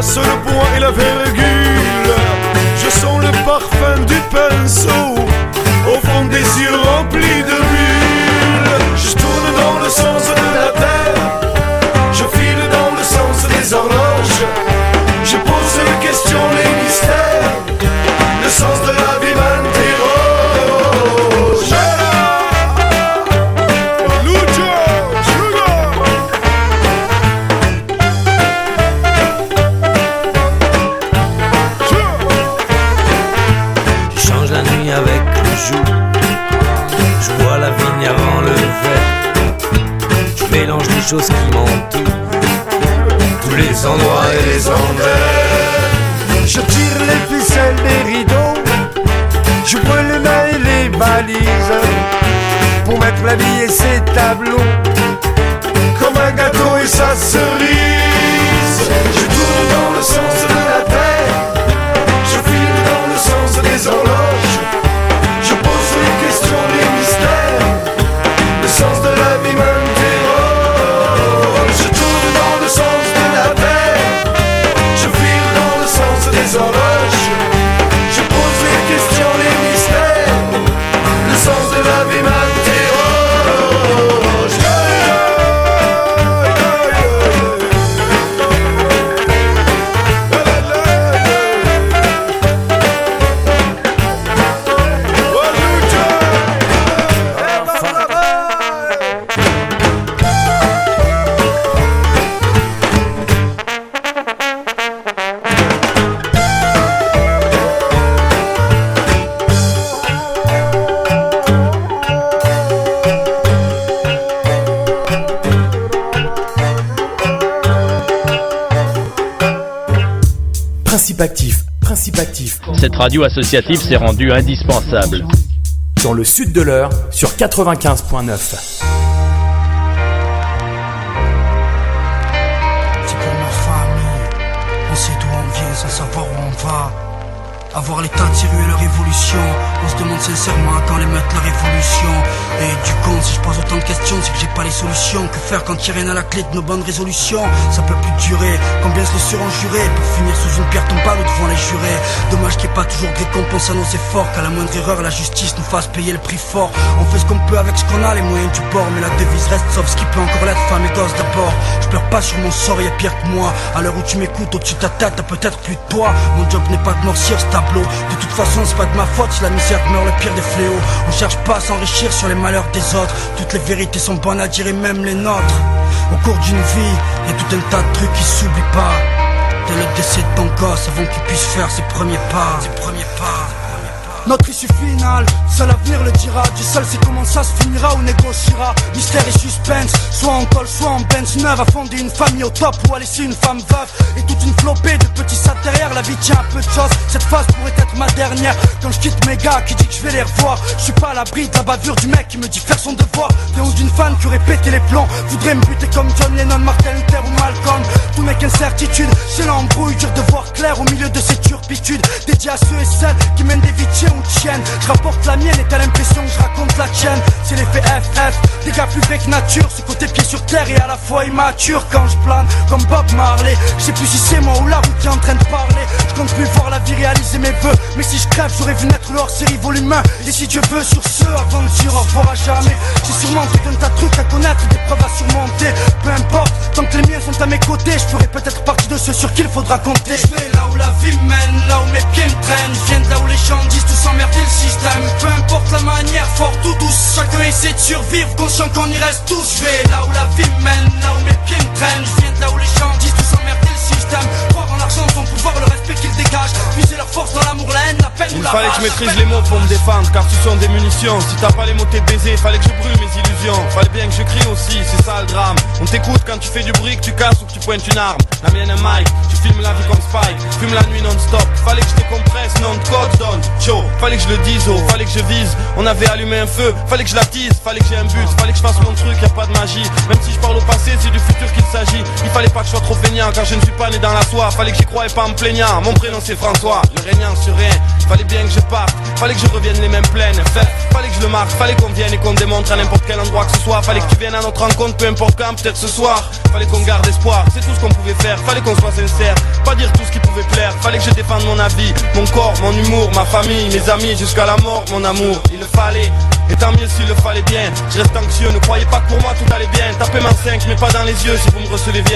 trace le point et la virgule. Je sens le parfum du pinceau au fond des yeux remplis de bulles. Je tourne dans le sens de la terre, je file dans le sens des horloges. Je pose les questions, les mystères, le sens de la vie m'interroge. Je change la nuit avec le jour, je bois la vigne avant le verre. Je mélange les choses qui m'entourent, tous les endroits et les envers. Je tire les ficelles des rideaux, je brûle les mains et les valises pour mettre la vie et ses tableaux Comme un gâteau et sa cerise. Je tourne dans le sens de la terre, je file dans le sens des horloges. Je pose les questions, les mystères, le sens de la vie m'interroge. Je tourne dans le sens de la terre, je file dans le sens des horloges. Je pose les questions, les mystères, le sens de la vie m'interroge. Principe actif. Cette radio associative s'est rendue indispensable. Dans le sud de l'Eure, sur 95.9. C'est pour ma famille. On sait d'où on vient sans savoir où on va. Avoir l'état de série et leur évolution. On se demande sincèrement quand les mettre la révolution. Et du con, si je pose autant de questions, c'est que j'ai pas les solutions. Que faire quand il y a rien à la clé de nos bonnes résolutions? Ça peut plus durer, combien se le seront jurés pour finir sous une pierre tombale ou devant les jurés. Dommage qu'il n'y ait pas toujours de récompense à nos efforts, qu'à la moindre erreur la justice nous fasse payer le prix fort. On fait ce qu'on peut avec ce qu'on a, les moyens du bord, mais la devise reste sauf ce qui peut encore l'être, femme et gosse d'abord. Je pleure pas sur mon sort, y'a pire que moi. À l'heure où tu m'écoutes, au-dessus de ta tête, t'as peut-être plus de toi. Mon job n'est pas de noircir ce tableau. De toute façon c'est pas de ma faute si la misère meurt le pire des fléaux. On cherche pas à s'enrichir sur les malheurs des autres. Toutes les vérités sont bonnes à dire et même les nôtres. Au cours d'une vie, y'a tout un tas de trucs qui s'oublient pas. Dès le décès de ton gosse avant qu'il puisse faire ses premiers pas. Notre issue finale, seul l'avenir le dira. Dieu seul sait comment ça se finira ou négociera. Mystère et suspense, soit en col, soit en Benz neuve. À fonder une famille au top ou à laisser une femme veuve. Et toute une flopée de petits sacs derrière. La vie tient un peu de choses, cette phase pourrait être ma dernière. Quand je quitte mes gars qui dit que je vais les revoir, je suis pas à l'abri de la bavure du mec qui me dit faire son devoir. Ou d'une fan qui aurait pété les plombs, voudrait me buter comme John Lennon, Martin Luther ou Malcolm. Tout n'est qu'incertitude, c'est l'embrouille, dur de voir clair au milieu de ces turpitudes. Dédié à ceux et celles qui mènent des vies de chiens ou de chiennes. Je rapporte la mienne et t'as l'impression que je raconte la tienne. C'est l'effet FF, des gars plus vrais que nature. Ce côté pied sur terre et à la fois immature. Quand je plane comme Bob Marley, je sais plus si c'est moi ou la route qui est en train de parler. Je compte plus voir la vie réaliser mes vœux, mais si je crève j'aurais vu naître le hors-série volume 1. Et si Dieu veut sur ce, avant de dire au revoir à jamais, j'ai sûrement tout un tas de trucs à connaître, des preuves à surmonter. Peu importe, tant que les miens sont à mes côtés, je ferai peut-être partie de ceux sur qui il faudra compter. Je vais là où la vie mène, là où mes pieds me traînent. Je viens de là où les gens disent tous emmerder le système. Peu importe la manière, fort ou douce, chacun essaie de survivre, conscient qu'on y reste tous. Je vais là où la vie mène, là où mes pieds me traînent. Je viens de là où les gens disent tous emmerder le système. Croire en l'argent, son pouvoir, le respect qu'ils dégagent. Puiser leur force dans l'amour, la haine, la peine ou la rage. Il fallait que je maîtrise les mots pour me défendre, car ce sont des munitions. Si t'as pas les mots t'es baisé, fallait que je brûle mes illusions. Fallait bien que je crie aussi, c'est ça le drame. On t'écoute quand tu fais du bruit, que tu casses ou que tu pointes une arme. La mienne un mic, tu filmes la vie comme Spike. Fume la nuit non-stop, fallait que je décompresse, non de code donne. Chaud, fallait que je le dise, oh, fallait que je vise. On avait allumé un feu, fallait que je l'attise. Fallait que j'ai un but, fallait que je fasse mon truc, y'a pas de magie. Même si je parle au passé, c'est du futur qu'il s'agit. Il fallait pas que je sois trop feignant, car je ne suis pas né dans la soie. Fallait que j'y croie et pas en me plaignant. Mon prénom c'est François, ne régnant sur rien. Fallait bien que je parte, fallait que je revienne les mêmes pleines. Fallait que je le marque, fallait qu'on vienne et qu'on démontre à n'importe quel endroit que ce soit. Fallait que tu viennes à notre rencontre, peu importe quand, peut-être ce soir. Fallait qu'on garde espoir, c'est tout ce qu'on pouvait faire. Fallait qu'on soit sincère, faire, pas dire tout ce qui pouvait plaire. Fallait que je défende mon avis, mon corps, mon humour, ma famille, mes amis, jusqu'à la mort, mon amour. Il le fallait, et tant mieux s'il le fallait bien. Je reste anxieux, ne croyez pas que pour moi tout allait bien. Tapez ma 5, mais pas dans les yeux si vous me recevez bien.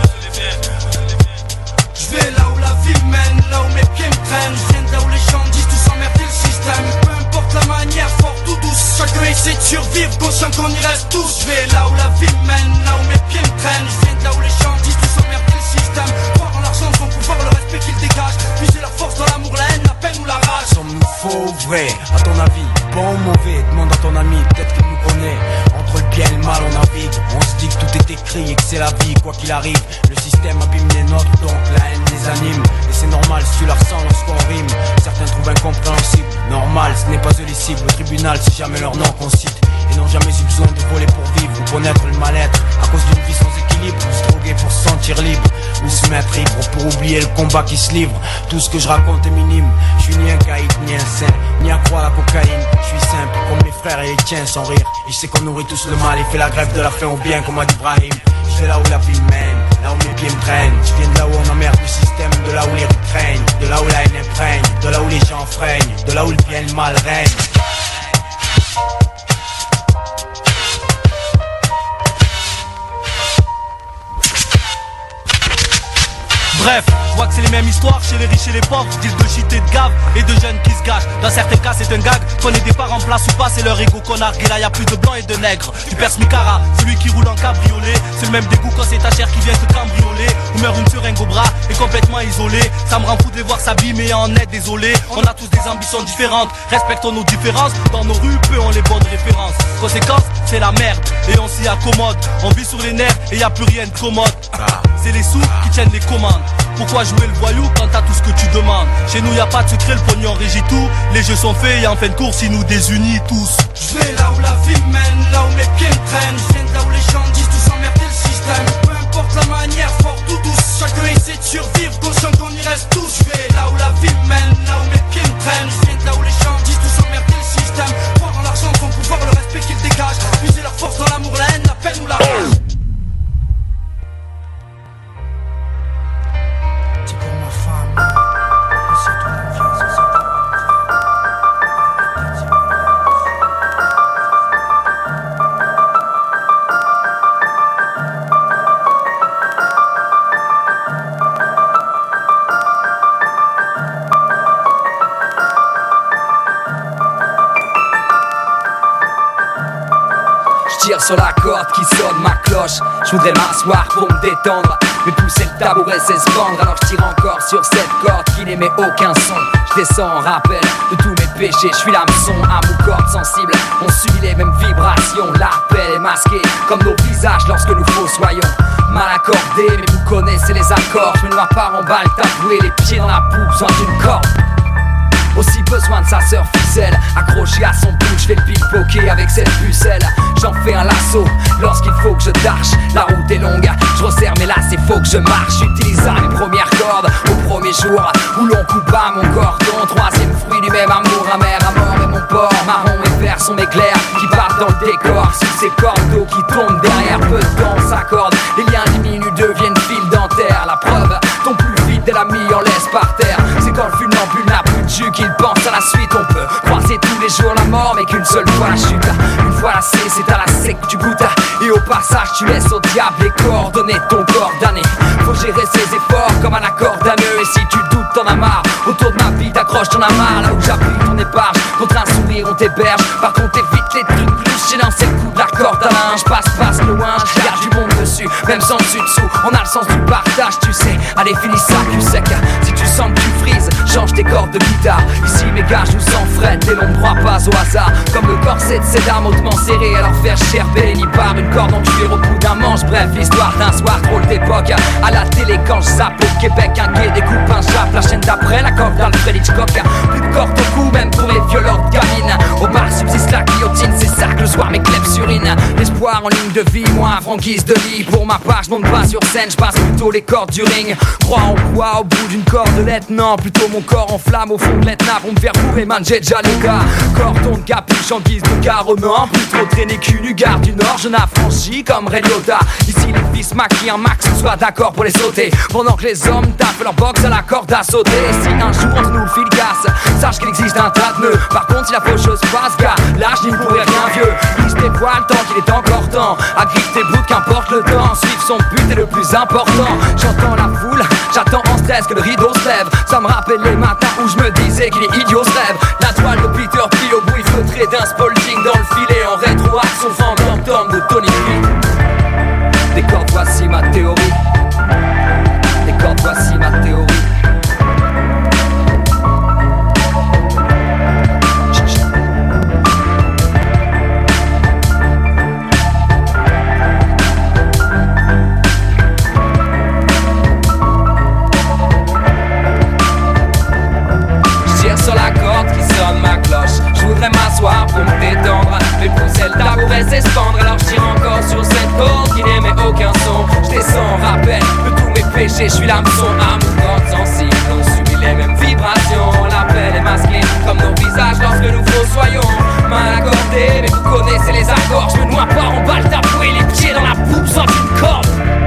Je vais là où la vie mène, là où mes pieds me traînent. Je viens de là où les gens disent tous emmerder le système. Peu importe la manière, forte ou douce, chacun essaie de survivre, conscient qu'on y reste tous. Je vais là où la vie mène, là où mes pieds me traînent. Je viens de là où les gens disent tous emmerder le système. Croire en l'argent, son pouvoir, le respect qu'il dégage. Puiser la force dans l'amour, la haine, la peine ou la rage. Sommes-nous faux ou vrai, à ton avis? Bon ou mauvais, demande à ton ami, peut-être qu'il nous connaît. Entre le bien et le mal on navigue. On se dit que tout est écrit et que c'est la vie, quoi qu'il arrive. Le système abîme les nôtres, donc la haine les anime. Et c'est normal si tu la ressens lorsqu'on rime. Certains trouvent incompréhensible, normal, ce n'est pas eux les cibles. Au tribunal, c'est jamais leur nom qu'on cite. Et n'ont jamais eu besoin de voler pour vivre ou connaître le mal-être. À cause d'une vie sans équilibre, ou se droguer pour se sentir libre, ou se mettre ivre pour oublier le combat qui se livre. Tout ce que je raconte est minime. Je suis ni un caïd, ni un saint, ni à croire à la cocaïne. Je suis simple, comme les frères et les tiens, sans rire. Et je sais qu'on nourrit tous le mal et fait la grève de la faim au bien, comme a dit Ibrahim. Je vais là où la vie mène, là où mes pieds me traînent. Je viens de là où on emmerde le système, de là où les rues craignent, de là où la haine imprègne, de là où les gens freinent, de là où le bien et le mal règne. Bref, je vois que c'est les mêmes histoires chez les riches et les pauvres. Disent de shit et de gave et de jeunes qui se gâchent. Dans certains cas c'est un gag, qu'on ait des parents en place ou pas, c'est leur ego qu'on nargue. Et là y'a plus de blancs et de nègres. Tu perces Micara, celui qui roule en cabriolet. C'est le même dégoût quand c'est ta chair qui vient te cambrioler. Ou meurt une seringue au bras et complètement isolé. Ça me rend fou de les voir s'abîmer en est désolé. On a tous des ambitions différentes, respectons nos différences. Dans nos rues, peu ont les bonnes références. Conséquence, c'est la merde et on s'y accommode. On vit sur les nerfs et y a plus rien de commode. C'est les sous qui tiennent les commandes. Pourquoi jouer le voyou quand t'as tout ce que tu demandes? Chez nous y a pas de secret, le pognon régit tout. Les jeux sont faits et en fin de course ils nous désunissent tous. Je vais là où la vie mène, là où mes pieds me traînent. Je viens de là où les gens disent tous emmerder le système. Peu importe la manière, forte ou douce, chacun essaie de survivre, conscient qu'on y reste tous. Je vais là où la vie mène, là où mes pieds me traînent. Je viens de là où les gens disent tous emmerder le système. Croire en l'argent, son pouvoir, le respect qu'il dégage. Puiser leur force dans l'amour, la haine, la peine ou la rage. Tire sur la corde qui sonne ma cloche. Je voudrais m'asseoir pour me détendre, mais pousser le tabouret c'est se pendre. Alors je tire encore sur cette corde qui n'émet aucun son. Je descends en rappel de tous mes péchés. Je suis l'hameçon à mon corps sensible. On subit les mêmes vibrations. L'appel est masqué comme nos visages lorsque nous fossoyons. Mal accordé mais vous connaissez les accords. Je me noie pas en balle taboué, les pieds dans la boue, besoin d'une corde. Aussi besoin de sa sœur ficelle, accroché à son bout, je fais le pickpocket avec cette pucelle. J'en fais un lasso lorsqu'il faut que je tâche. La route est longue, je resserre mais là c'est faux que je marche. J'utilisera les premières cordes au premier jour où l'on coupe à mon cordon. Troisième fruit du même amour amer, à mort et mon port. Marron et vert sont mes clairs qui partent dans le décor. Sous ces cordes d'eau qui tombent derrière, peu de temps s'accorde. Les liens diminuent, deviennent fil dentaire. La preuve, ton plus vite et l'ami en laisse par terre. C'est quand le funambule n'a plus de jus qu'il pense à la suite. On peut croiser tous les jours la mort mais qu'une seule fois la chute. Une fois lassé c'est à la sec que tu goûtes. Et au passage tu laisses au diable les coordonnées de ton corps damné. Faut gérer ses efforts comme un accordanneux. Et si tu doutes t'en as marre, autour de ma vie t'accroches ton amarre. Là où j'appuie ton épargne, contre un sourire on t'héberge. Par contre évite les trucs plus. J'ai lancé le coup de la corde à linge. Passe loin, y'a du monde dessus. Même sans dessus-dessous, on a le sens du partage tu sais. Allez finis ça cul sec. Si tu sens que tu frises, change tes cordes de guitare. Ici mes gars je nous s'enfrètent et l'on ne croit pas au hasard. Comme le corset de ces dames hautement serré. Alors faire gerber ni par une corde en cuir au bout d'un manche. Bref l'histoire d'un soir drôle d'époque. À la télé quand je zappe au Québec, un quai découpe un jappe. La chaîne d'après la corde d'Alfred Hitchcock. Plus de corde au cou même pour mes violentes gamines. Au bar subsiste la guillotine, c'est ça que le soir mes clefs s'urinent. L'espoir en ligne de vie, moi en guise de lit. Pour ma pas, je monte pas sur scène, je passe plutôt les cordes du ring. Crois en quoi au bout d'une cordelette? Non, plutôt mon corps en flamme au fond de l'Etna pour me faire bourrer, man, j'ai déjà les gars. Cordon de capuche en guise de garonnant, plus trop traîné cul nu, gare du Nord, je n'affranchis comme Ray Liotta. Ici les fils maquillent un max, soient d'accord pour les sauter, pendant que les hommes tapent leur box à la corde à sauter. Si un jour entre nous le fil casse, sache qu'il existe un tas de nœuds. Par contre si la fausse chose passe, gars, lâche n'y pourrait rien vieux. Lise tes poils tant qu'il est encore temps, agrippe tes bouts qu'importe le temps. Suivre son but est le plus important. J'entends la foule, j'attends en stress que le rideau se lève. Ça me rappelle les matins où je me disais qu'il est idiot ce rêve. La toile de Peter P au bruit feutré d'un Spalding dans le filet. En rétroaction fantôme de Tony P. Des cordes, voici ma théorie. Des cordes, voici ma théorie. Sur la corde qui sonne ma cloche, je voudrais m'asseoir pour me détendre, mais pousser le tabouret s'espandre. Alors je tire encore sur cette corde qui n'émet aucun son. Je descends, rappel de tous mes péchés, je suis l'hameçon à mon corps sensible. On subit les mêmes vibrations, l'appel est masqué comme nos visages lorsque nous fossoyons. Main accordée, mais vous connaissez les accords. Je me noie pas en balle taboué, les pieds dans la poupe sans une corde.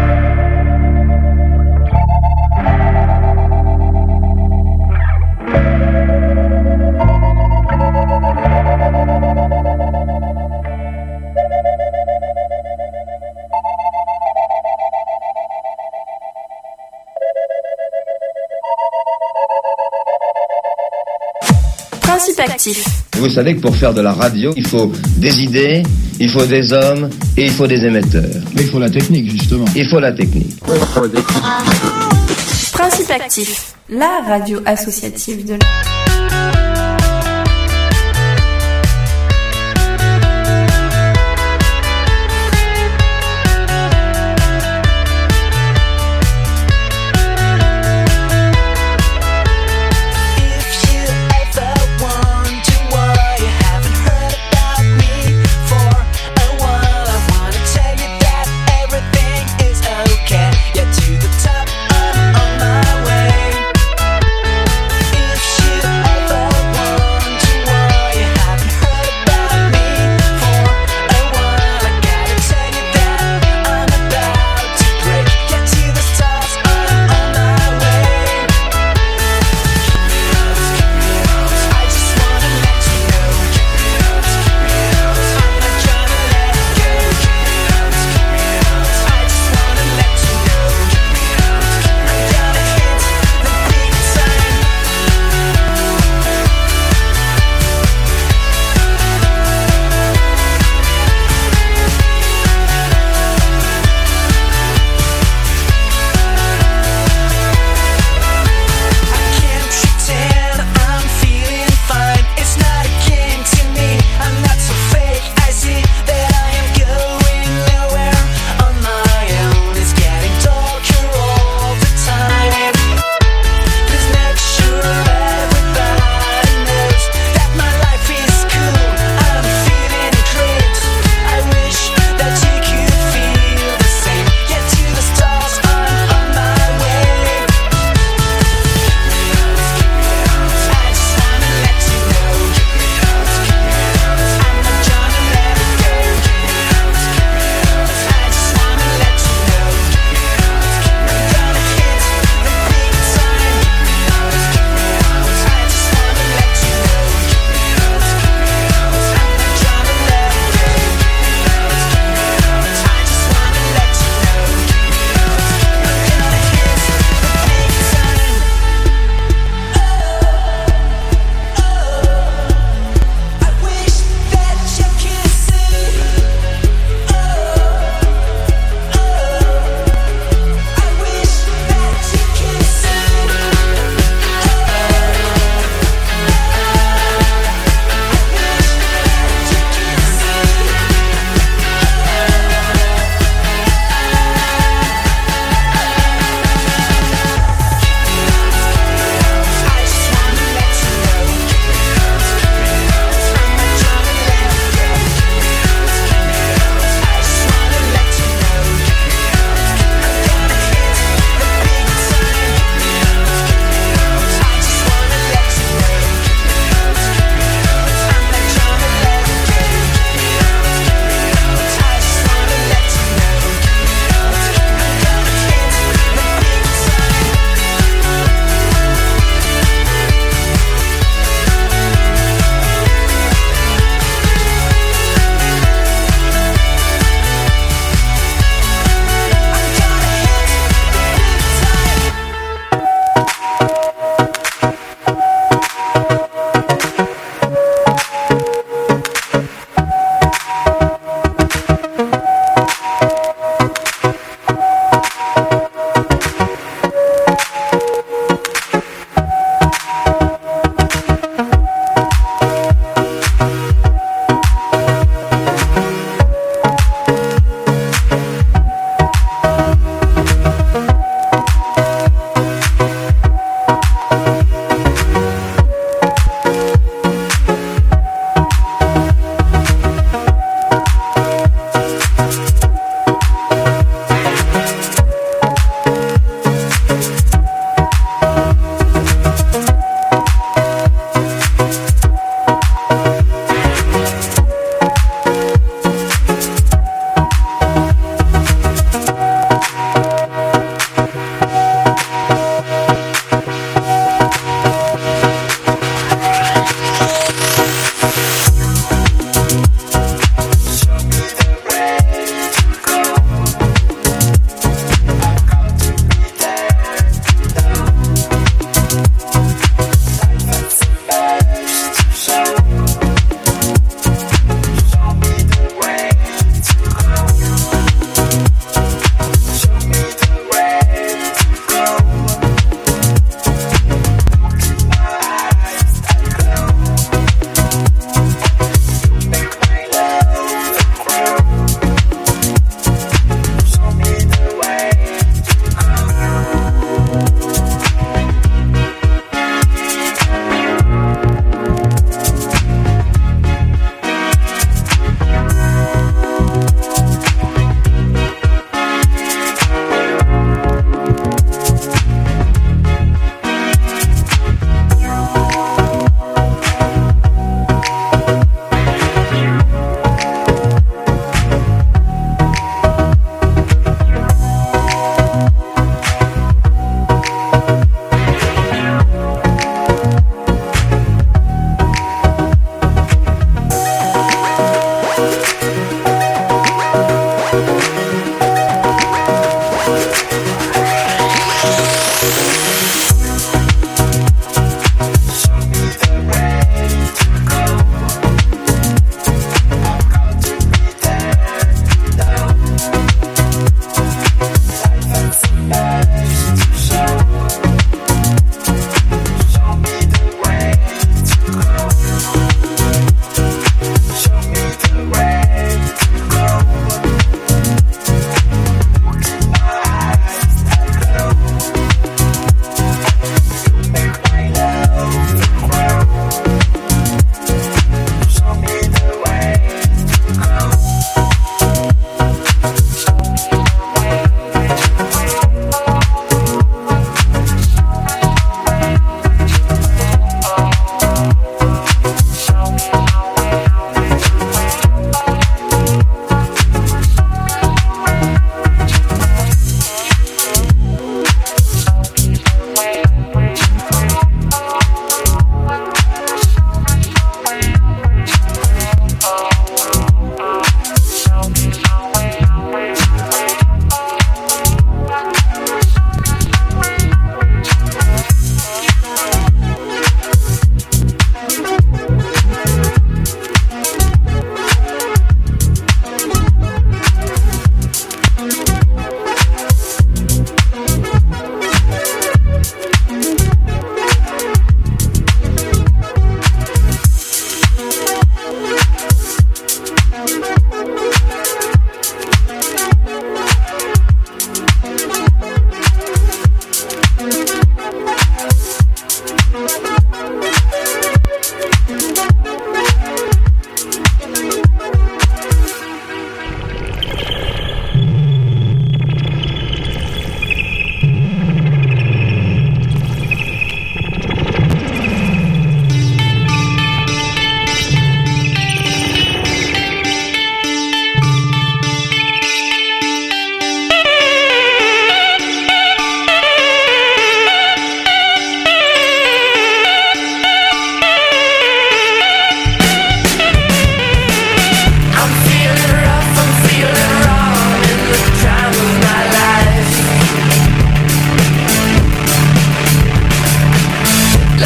Principe actif. Vous savez que pour faire de la radio, il faut des idées, il faut des hommes et il faut des émetteurs. Mais il faut la technique, justement. Il faut la technique. Principe actif, la radio associative de la... To the top, I'm on my way. If you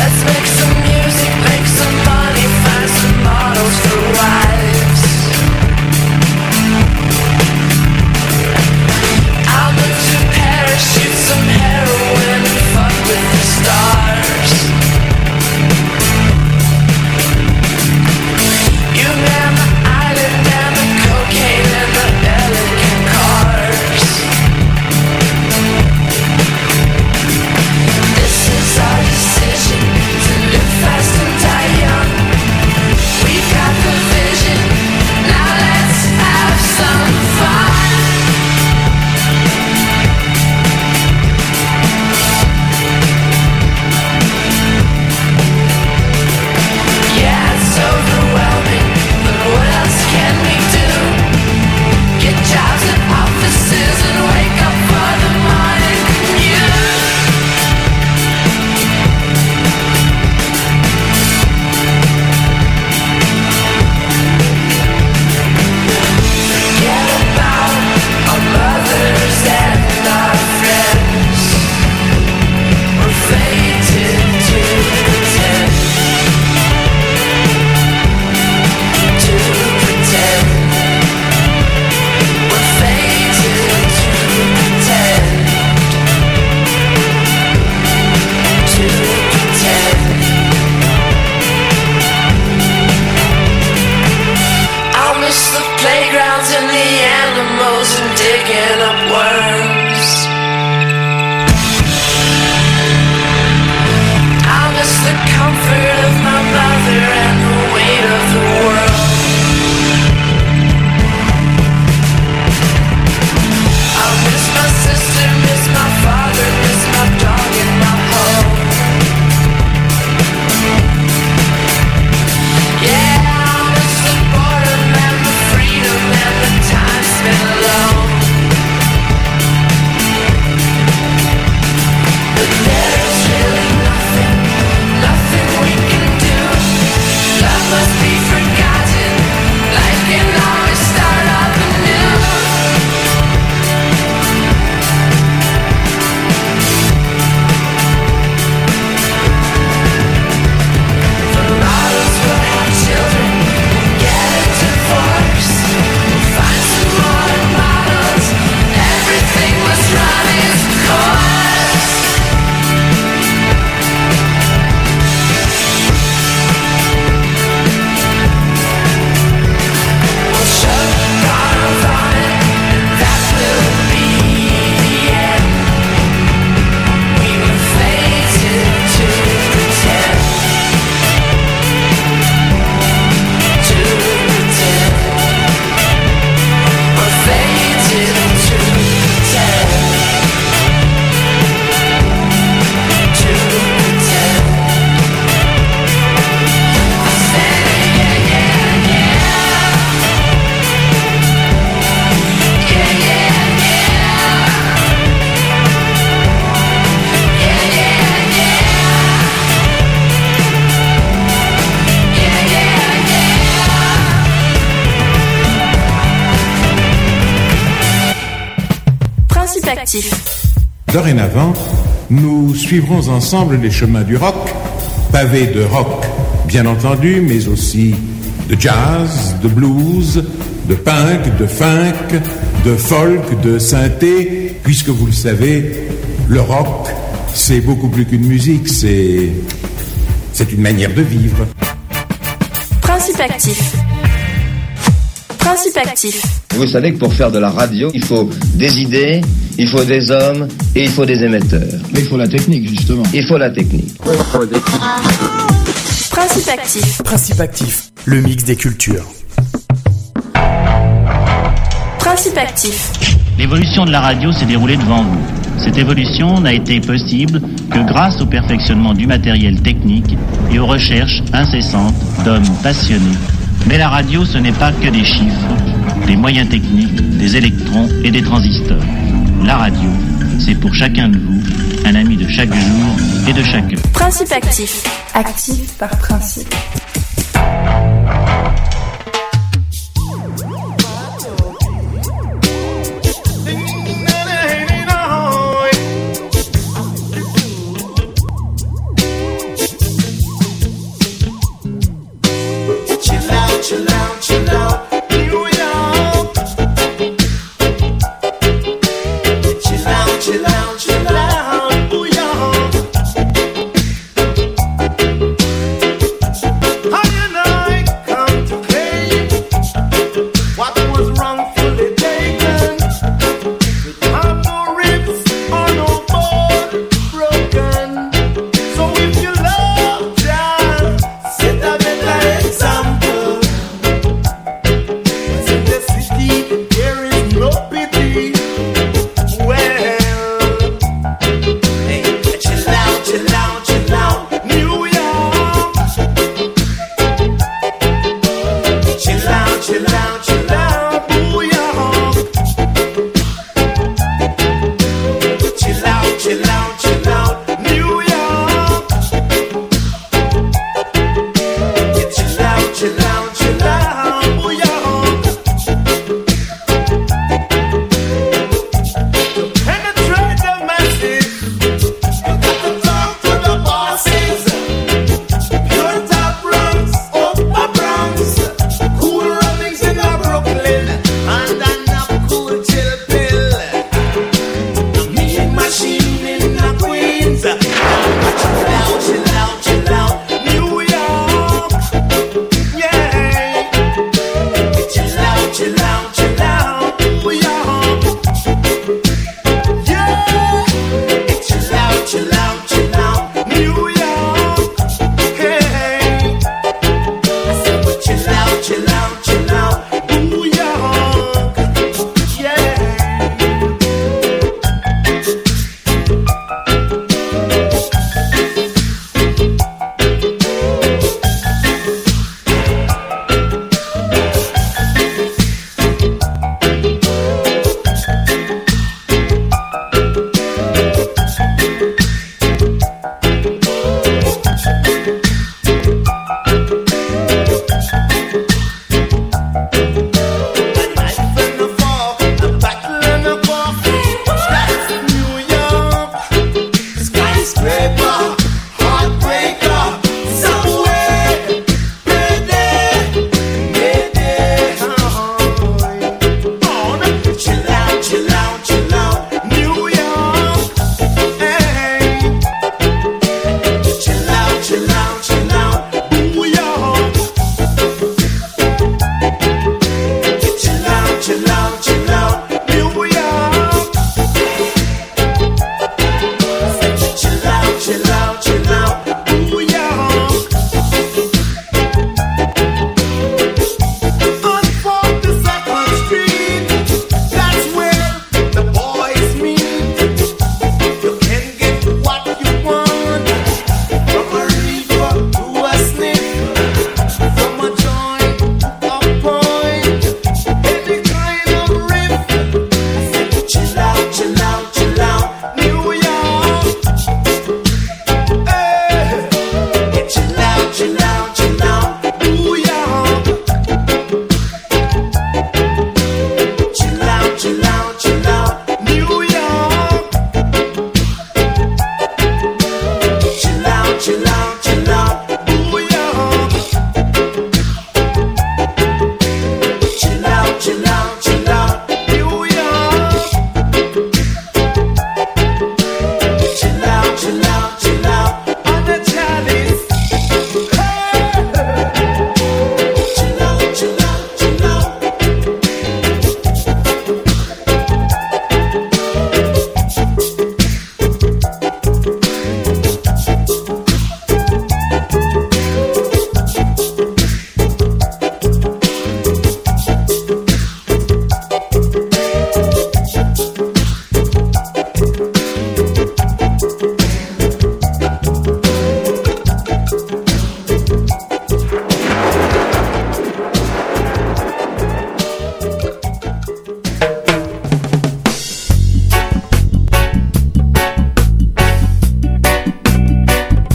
Let's make some music, make some money, find some models for wives. I'll move to Paris, shoot some heroin and fuck with the stars. You man the island and the cocaine and the elegant cars. This is our decision to live fast and die young. We got the vision, now let's have some fun. Yeah, it's overwhelming, but what else can we do? Get jobs at offices and wake up for the morning commute. Forget about our mothers and our friends. We're fated to pretend. To pretend. We're fated to pretend. To pretend. I'll miss the playgrounds and the animals and digging up worms. I'll miss the comfort of my mother and the weight of the world. I'll miss my sister, miss my father, miss my dog and my home. Yeah, I'll miss the boredom and the freedom and the time spent alone. But there's really nothing, nothing we can do. Love must be forgotten, life can always start up anew. The models will have children, we'll get a divorce. We'll find some more models, everything must run its course. We'll shove the bottom on it, and that will be the end. We were fated to pretend. To pretend. We're fated to pretend. To pretend. Say yeah, yeah, yeah. Yeah, yeah, yeah. Yeah, yeah, yeah. Yeah, yeah, yeah. Principe actif. Dorénavant, nous suivrons ensemble les chemins du rock, pavés de rock, bien entendu, mais aussi de jazz, de blues, de punk, de funk, de folk, de synthé, puisque vous le savez, le rock, c'est beaucoup plus qu'une musique, c'est une manière de vivre. Principe actif. Principe actif. Vous savez que pour faire de la radio, il faut des idées, il faut des hommes et il faut des émetteurs. Mais il faut la technique, justement. Il faut la technique. Principe actif. Principe actif, le mix des cultures. Principe actif. L'évolution de la radio s'est déroulée devant vous. Cette évolution n'a été possible que grâce au perfectionnement du matériel technique et aux recherches incessantes d'hommes passionnés. Mais la radio, ce n'est pas que des chiffres, des moyens techniques, des électrons et des transistors. La radio, c'est pour chacun de vous un ami de chaque jour et de chaque heure. Principe actif. Actif par principe.